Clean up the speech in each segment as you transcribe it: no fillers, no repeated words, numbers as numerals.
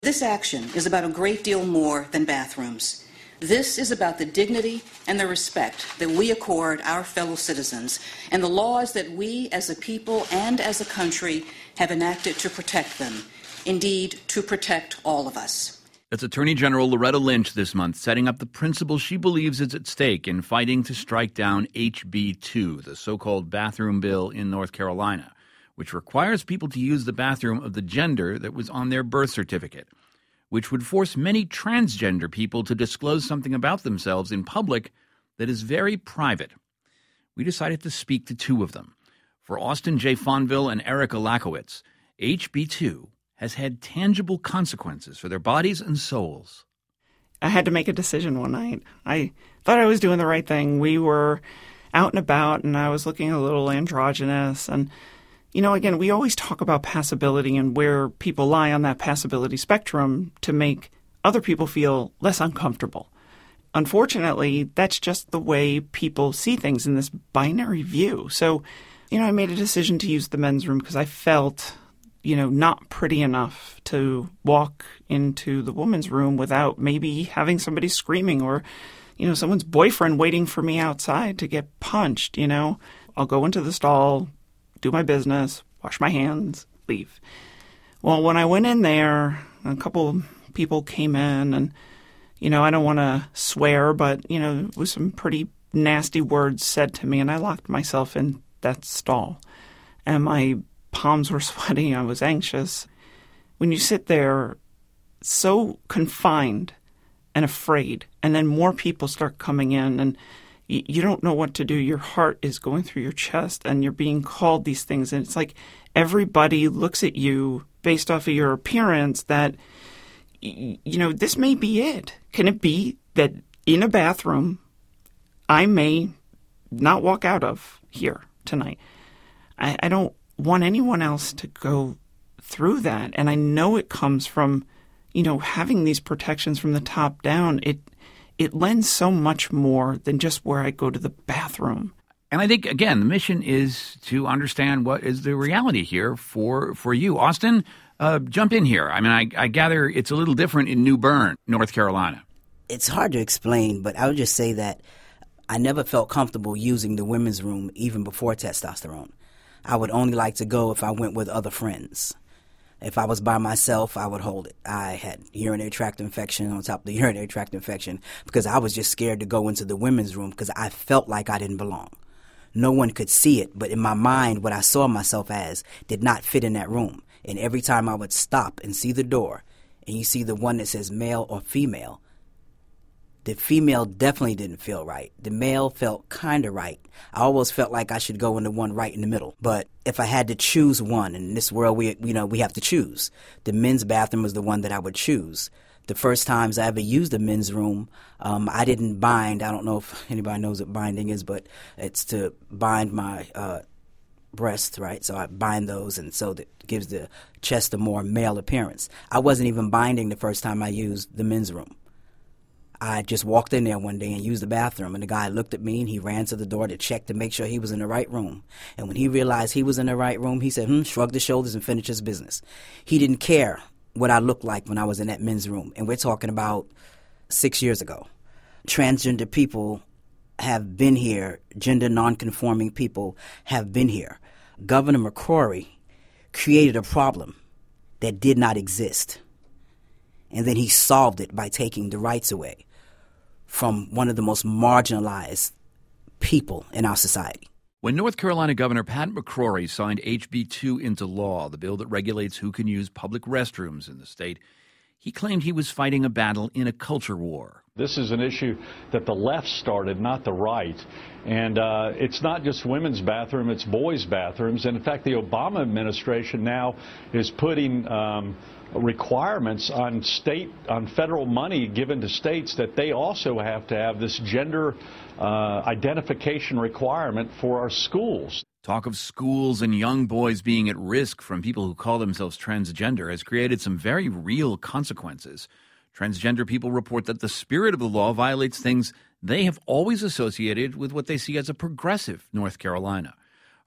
This action is about a great deal more than bathrooms. This is about the dignity and the respect that we accord our fellow citizens and the laws that we as a people and as a country have enacted to protect them, indeed, to protect all of us. That's Attorney General Loretta Lynch this month setting up the principle she believes is at stake in fighting to strike down HB 2, the so-called bathroom bill in North Carolina, which requires people to use the bathroom of the gender that was on their birth certificate, which would force many transgender people to disclose something about themselves in public that is very private. We decided to speak to two of them. For Austin J. Fonville and Erica Lakowitz, HB 2 has had tangible consequences for their bodies and souls. I had to make a decision one night. I thought I was doing the right thing. We were out and about, and I was looking a little androgynous. And, you know, again, we always talk about passability and where people lie on that passability spectrum to make other people feel less uncomfortable. Unfortunately, that's just the way people see things in this binary view. So, you know, I made a decision to use the men's room because I felt, you know, not pretty enough to walk into the women's room without maybe having somebody screaming or, you know, someone's boyfriend waiting for me outside to get punched, you know. I'll go into the stall, do my business, wash my hands, leave. Well, when I went in there, a couple people came in and, you know, I don't want to swear, but, you know, it was some pretty nasty words said to me, and I locked myself in that stall. And my palms were sweaty. I was anxious. When you sit there so confined and afraid, and then more people start coming in, and you don't know what to do. Your heart is going through your chest, and you're being called these things. And it's like everybody looks at you based off of your appearance that, you know, this may be it. Can it be that in a bathroom I may not walk out of here tonight? I don't want anyone else to go through that. And I know it comes from, you know, having these protections from the top down. It lends so much more than just where I go to the bathroom. And I think, again, the mission is to understand what is the reality here for you. Austin, jump in here. I mean, I gather it's a little different in New Bern, North Carolina. It's hard to explain, but I would just say that I never felt comfortable using the women's room even before testosterone. I would only like to go if I went with other friends. If I was by myself, I would hold it. I had urinary tract infection on top of the urinary tract infection because I was just scared to go into the women's room because I felt like I didn't belong. No one could see it, but in my mind, what I saw myself as did not fit in that room. And every time I would stop and see the door, and you see the one that says male or female, the female definitely didn't feel right. The male felt kind of right. I always felt like I should go in the one right in the middle. But if I had to choose one, in this world we have to choose. The men's bathroom was the one that I would choose. The first times I ever used the men's room, I didn't bind. I don't know if anybody knows what binding is, but it's to bind my breasts, right? So I bind those, and so that gives the chest a more male appearance. I wasn't even binding the first time I used the men's room. I just walked in there one day and used the bathroom, and the guy looked at me, and he ran to the door to check to make sure he was in the right room. And when he realized he was in the right room, he said, shrugged his shoulders and finished his business. He didn't care what I looked like when I was in that men's room, and we're talking about 6 years ago. Transgender people have been here. Gender nonconforming people have been here. Governor McCrory created a problem that did not exist, and then he solved it by taking the rights away from one of the most marginalized people in our society. When North Carolina Governor Pat McCrory signed HB 2 into law, the bill that regulates who can use public restrooms in the state, he claimed he was fighting a battle in a culture war. This is an issue that the left started, not the right. And it's not just women's bathroom, it's boys' bathrooms. And in fact, the Obama administration now is putting requirements on federal money given to states that they also have to have this gender identification requirement for our schools. Talk of schools and young boys being at risk from people who call themselves transgender has created some very real consequences. Transgender people report that the spirit of the law violates things they have always associated with what they see as a progressive North Carolina.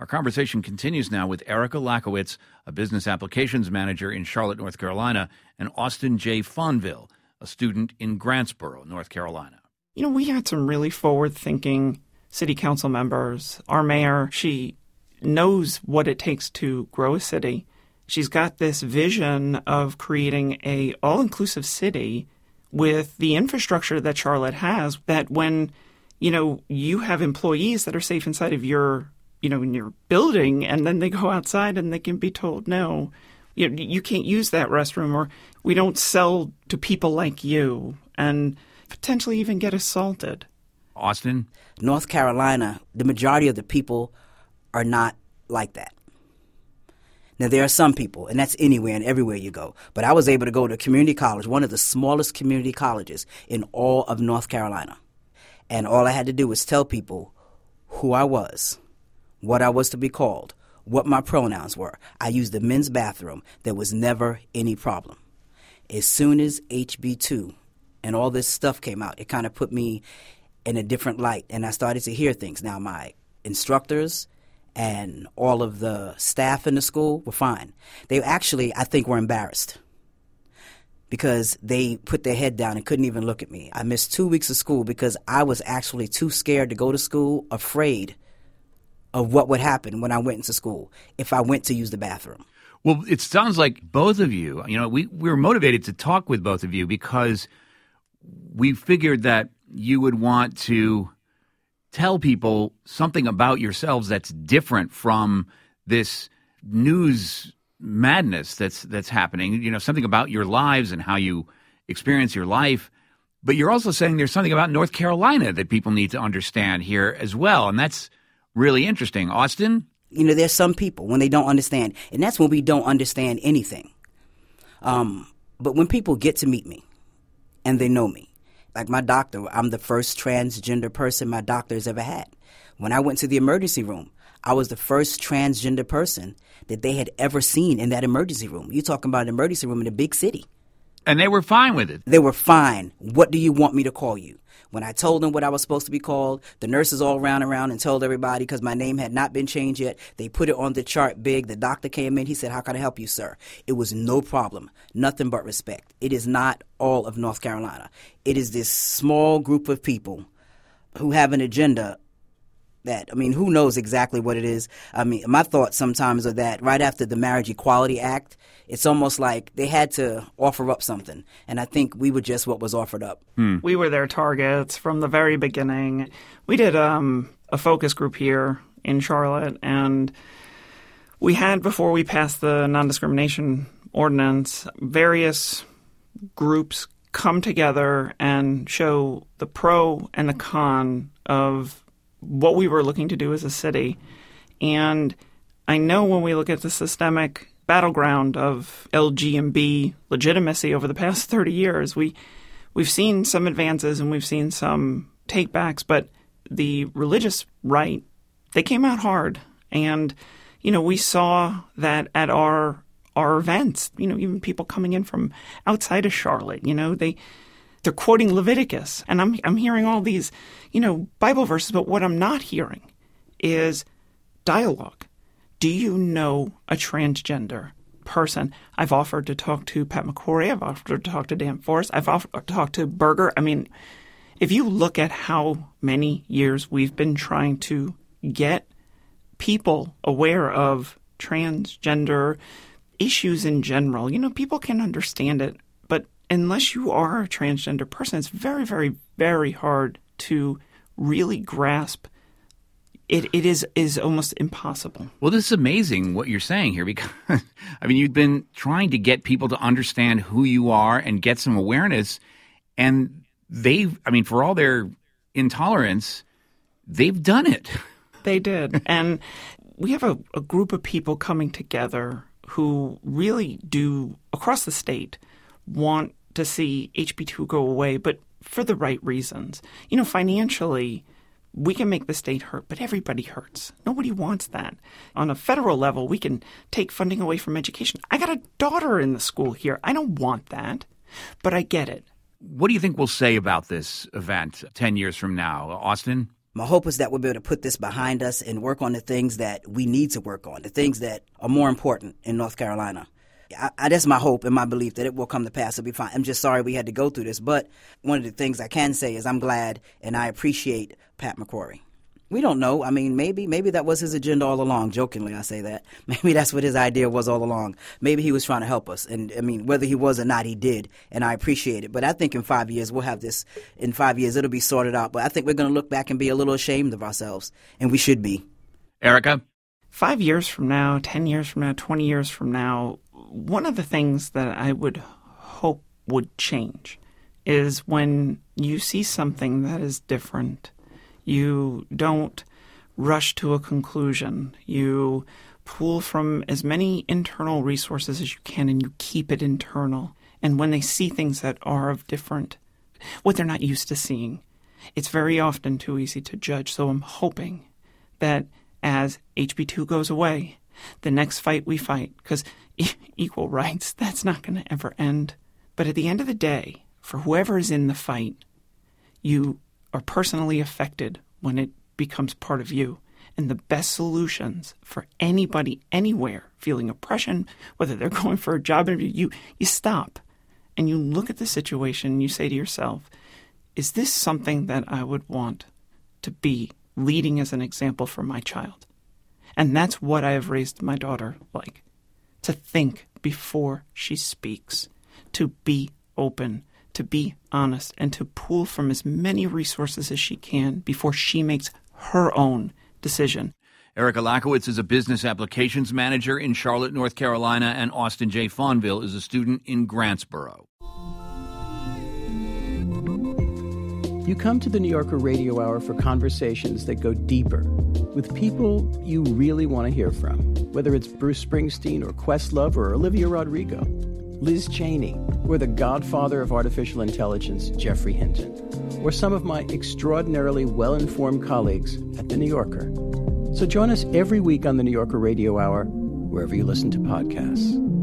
Our conversation continues now with Erica Lakowitz, a business applications manager in Charlotte, North Carolina, and Austin J. Fonville, a student in Grantsboro, North Carolina. You know, we had some really forward-thinking city council members. Our mayor, she knows what it takes to grow a city. She's got this vision of creating a all-inclusive city with the infrastructure that Charlotte has, that when, you have employees that are safe inside of your, in your building, and then they go outside and they can be told, no, you can't use that restroom, or we don't sell to people like you, and potentially even get assaulted. Austin? North Carolina, the majority of the people are not like that. Now, there are some people, and that's anywhere and everywhere you go. But I was able to go to a community college, one of the smallest community colleges in all of North Carolina. And all I had to do was tell people who I was, what I was to be called, what my pronouns were. I used the men's bathroom. There was never any problem. As soon as HB2 and all this stuff came out, it kind of put me in a different light, and I started to hear things. Now, my instructors and all of the staff in the school were fine. They actually, I think, were embarrassed because they put their head down and couldn't even look at me. I missed 2 weeks of school because I was actually too scared to go to school, afraid of what would happen when I went into school if I went to use the bathroom. Well, it sounds like both of you, we were motivated to talk with both of you because we figured that you would want to tell people something about yourselves that's different from this news madness that's happening, something about your lives and how you experience your life. But you're also saying there's something about North Carolina that people need to understand here as well, and that's really interesting. Austin? There's some people when they don't understand, and that's when we don't understand anything. But when people get to meet me and they know me, like my doctor, I'm the first transgender person my doctor has ever had. When I went to the emergency room, I was the first transgender person that they had ever seen in that emergency room. You're talking about an emergency room in a big city. And they were fine with it. They were fine. What do you want me to call you? When I told them what I was supposed to be called, the nurses all ran around and told everybody because my name had not been changed yet. They put it on the chart big. The doctor came in. He said, "How can I help you, sir?" It was no problem. Nothing but respect. It is not all of North Carolina. It is this small group of people who have an agenda that, who knows exactly what it is? My thoughts sometimes are that right after the Marriage Equality Act, it's almost like they had to offer up something. And I think we were just what was offered up. We were their targets from the very beginning. We did a focus group here in Charlotte, and we had, before we passed the non-discrimination ordinance, various groups come together and show the pro and the con of what we were looking to do as a city. And I know when we look at the systemic battleground of LGB legitimacy over the past 30 years, we've seen some advances and we've seen some takebacks, but the religious right, they came out hard. And, we saw that at our events, even people coming in from outside of Charlotte, they're quoting Leviticus, and I'm hearing all these, Bible verses, but what I'm not hearing is dialogue. Do you know a transgender person? I've offered to talk to Pat McCrory. I've offered to talk to Dan Forrest. I've offered to talk to Berger. If you look at how many years we've been trying to get people aware of transgender issues in general, people can understand it, but unless you are a transgender person, it's very, very, very hard to really grasp. It is almost impossible. Well, this is amazing what you're saying here because, you've been trying to get people to understand who you are and get some awareness, and for all their intolerance, they've done it. They did. And we have a group of people coming together who really do, across the state, want to see HB2 go away, but for the right reasons. Financially, we can make the state hurt, but everybody hurts. Nobody wants that. On a federal level, we can take funding away from education. I got a daughter in the school here. I don't want that, but I get it. What do you think we'll say about this event 10 years from now, Austin? My hope is that we'll be able to put this behind us and work on the things that we need to work on, the things that are more important in North Carolina. That's my hope and my belief that it will come to pass. It'll be fine. I'm just sorry we had to go through this. But one of the things I can say is I'm glad and I appreciate Pat McCrory. We don't know. I mean, maybe that was his agenda all along. Jokingly, I say that. Maybe that's what his idea was all along. Maybe he was trying to help us. And, I mean, whether he was or not, he did. And I appreciate it. But I think in 5 years, we'll have this. In 5 years, it'll be sorted out. But I think we're going to look back and be a little ashamed of ourselves. And we should be. Erica? 5 years from now, 10 years from now, 20 years from now, one of the things that I would hope would change is when you see something that is different, you don't rush to a conclusion. You pull from as many internal resources as you can and you keep it internal. And when they see things that are of different, what they're not used to seeing, it's very often too easy to judge. So I'm hoping that as HB2 goes away, the next fight we fight, because equal rights, that's not going to ever end. But at the end of the day, for whoever is in the fight, you are personally affected when it becomes part of you. And the best solutions for anybody, anywhere, feeling oppression, whether they're going for a job interview, you stop and you look at the situation and you say to yourself, is this something that I would want to be leading as an example for my child? And that's what I have raised my daughter like, to think before she speaks, to be open, to be honest, and to pull from as many resources as she can before she makes her own decision. Erica Lakowitz is a business applications manager in Charlotte, North Carolina, and Austin J. Fonville is a student in Grantsboro. You come to the New Yorker Radio Hour for conversations that go deeper with people you really want to hear from, whether it's Bruce Springsteen or Questlove or Olivia Rodrigo, Liz Cheney, or the godfather of artificial intelligence, Geoffrey Hinton, or some of my extraordinarily well-informed colleagues at The New Yorker. So join us every week on the New Yorker Radio Hour, wherever you listen to podcasts.